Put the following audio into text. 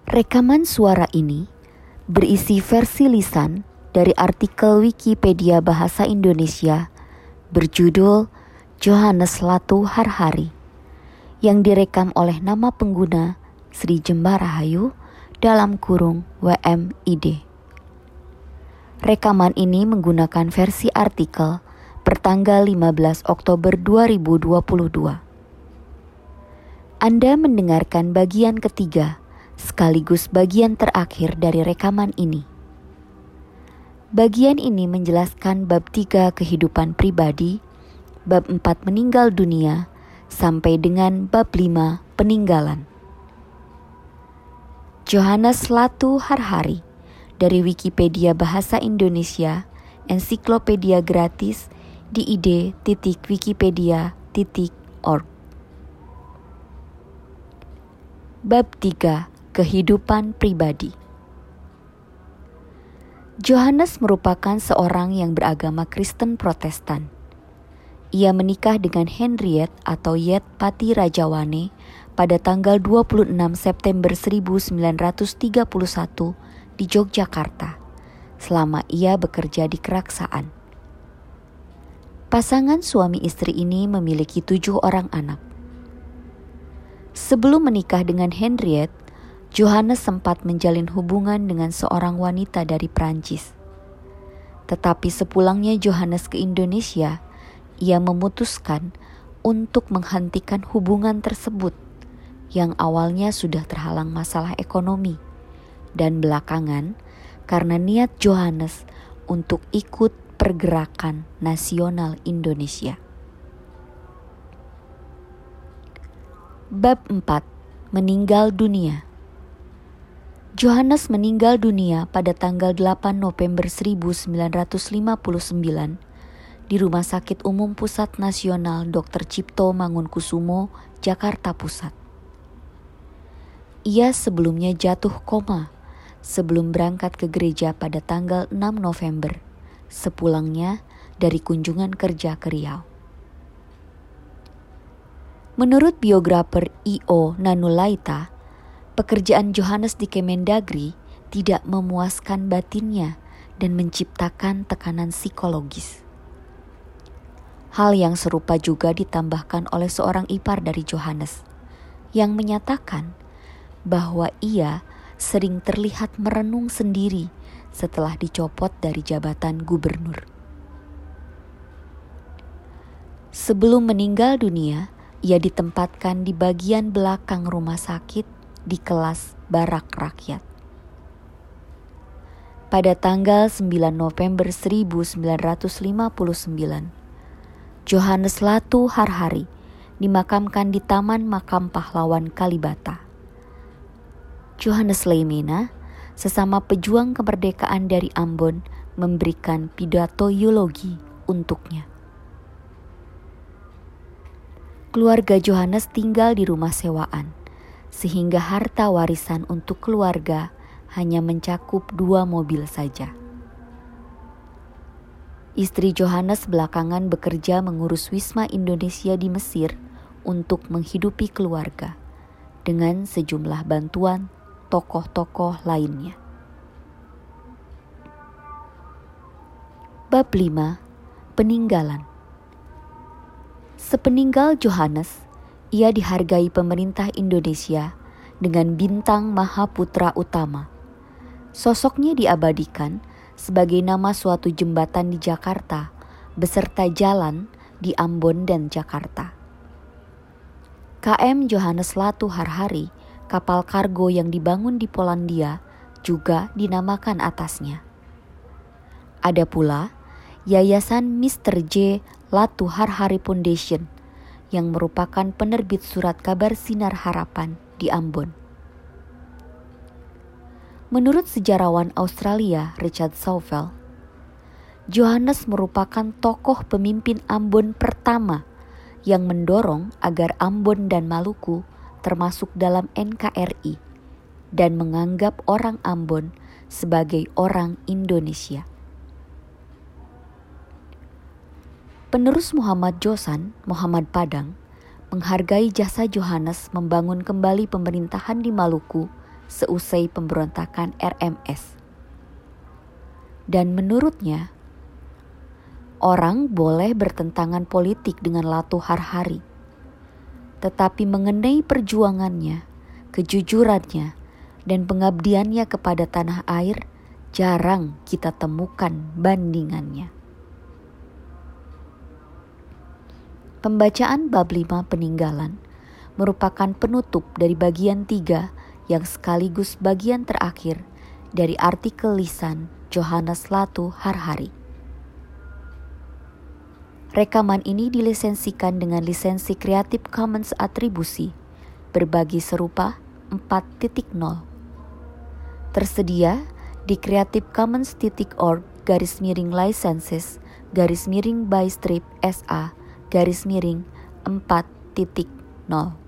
Rekaman suara ini berisi versi lisan dari artikel Wikipedia Bahasa Indonesia berjudul Johannes Latu Harhari yang direkam oleh nama pengguna Sri Jembar Rahayu (WMID). Rekaman ini menggunakan versi artikel pertanggal 15 Oktober 2022. Anda mendengarkan bagian ketiga sekaligus bagian terakhir dari rekaman ini. Bagian ini menjelaskan bab 3 kehidupan pribadi, bab 4 meninggal dunia, sampai dengan bab 5 peninggalan. Johannes Latu Harhari dari Wikipedia Bahasa Indonesia, ensiklopedia gratis di id.wikipedia.org. Bab 3. Kehidupan pribadi. Johannes merupakan seorang yang beragama Kristen Protestan. Ia menikah dengan Henriette atau Yet Pati Rajawane pada tanggal 26 September 1931 di Yogyakarta, selama ia bekerja di Keraksaan. Pasangan suami istri ini memiliki 7 orang anak. Sebelum menikah dengan Henriette, Johannes sempat menjalin hubungan dengan seorang wanita dari Prancis. Tetapi sepulangnya Johannes ke Indonesia, ia memutuskan untuk menghentikan hubungan tersebut yang awalnya sudah terhalang masalah ekonomi dan belakangan karena niat Johannes untuk ikut pergerakan nasional Indonesia. Bab 4. Meninggal dunia. Johannes meninggal dunia pada tanggal 8 November 1959 di Rumah Sakit Umum Pusat Nasional Dr. Cipto Mangunkusumo, Jakarta Pusat. Ia sebelumnya jatuh koma sebelum berangkat ke gereja pada tanggal 6 November, sepulangnya dari kunjungan kerja ke Riau. Menurut biografer I.O. Nanulaita, pekerjaan Johannes di Kemendagri tidak memuaskan batinnya dan menciptakan tekanan psikologis. Hal yang serupa juga ditambahkan oleh seorang ipar dari Johannes, yang menyatakan bahwa ia sering terlihat merenung sendiri setelah dicopot dari jabatan gubernur. Sebelum meninggal dunia, ia ditempatkan di bagian belakang rumah sakit di kelas barak rakyat. Pada tanggal 9 November 1959, Johannes Latu Harhari dimakamkan di Taman Makam Pahlawan Kalibata. Johannes Leimena, sesama pejuang kemerdekaan dari Ambon, memberikan pidato eulogi untuknya. Keluarga Johannes tinggal di rumah sewaan, sehingga harta warisan untuk keluarga hanya mencakup 2 mobil saja. Istri Johannes belakangan bekerja mengurus Wisma Indonesia di Mesir untuk menghidupi keluarga dengan sejumlah bantuan tokoh-tokoh lainnya. Bab 5. Peninggalan. Sepeninggal Johannes, ia dihargai pemerintah Indonesia dengan bintang Mahaputra Utama. Sosoknya diabadikan sebagai nama suatu jembatan di Jakarta beserta jalan di Ambon dan Jakarta. KM Johannes Latu Harhari, kapal kargo yang dibangun di Polandia, juga dinamakan atasnya. Ada pula Yayasan Mr. J. Latu Harhari Foundation yang merupakan penerbit surat kabar Sinar Harapan di Ambon. Menurut sejarawan Australia Richard Sauvel, Johannes merupakan tokoh pemimpin Ambon pertama yang mendorong agar Ambon dan Maluku termasuk dalam NKRI dan menganggap orang Ambon sebagai orang Indonesia. Penerus Muhammad Josan, Muhammad Padang, menghargai jasa Johannes membangun kembali pemerintahan di Maluku seusai pemberontakan RMS. Dan menurutnya, orang boleh bertentangan politik dengan Latu Harhari, tetapi mengenai perjuangannya, kejujurannya, dan pengabdiannya kepada tanah air, jarang kita temukan bandingannya. Pembacaan bab 5 peninggalan merupakan penutup dari bagian 3 yang sekaligus bagian terakhir dari artikel lisan Johannes Latu Harhari. Rekaman ini dilisensikan dengan lisensi Creative Commons Atribusi Berbagi Serupa 4.0. Tersedia di creativecommons.org/licenses/by strip SA/4.0.